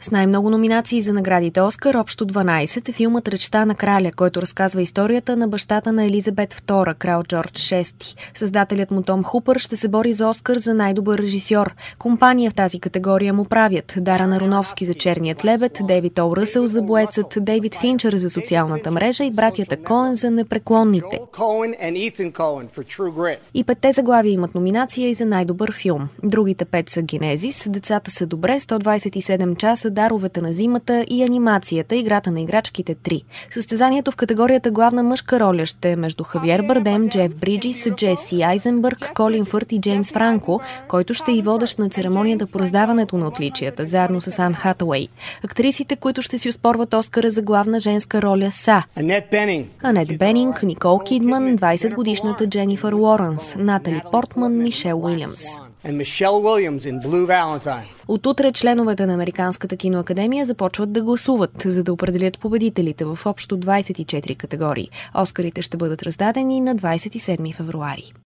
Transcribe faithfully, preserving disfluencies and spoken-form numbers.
С най-много номинации за наградите Оскар, общо дванайсет, е филмът "Речта на краля", който разказва историята на бащата на Елизабет втора, крал Джордж шести. Създателят му Том Хупър ще се бори за Оскар за най-добър режисьор. Компания в тази категория му правят Дарън Аронофски за "Черният лебед", Дейвид О. Ръсъл за "Боецът", Дейвид Финчър за "Социалната мрежа" и братята Коен за "Непреклонните". И петте заглавия имат номинация и за най-добър филм. Другите пет са "Генезис", "Децата са добре", сто двайсет и седем часа, "Даровете на зимата" и анимацията "Играта на играчките три". Състезанието в категорията главна мъжка роля ще е между Хавиер Бардем, Джеф Бриджис, Джеси Айзенбърг, Колин Фърт и Джеймс Франко, който ще е и водещ на церемонията по раздаването на отличията, заедно с Ан Хатауей. Актрисите, които ще си оспорват Оскара за главна женска роля, са Анет Бенинг, Анет Бенинг, Никол Кидман, двайсетгодишната Дженифър Лоренс, Натали Портман, Мишел Уилямс. От утре членовете на Американската киноакадемия започват да гласуват, за да определят победителите в общо двайсет и четири категории. Оскарите ще бъдат раздадени на двайсет и седми февруари.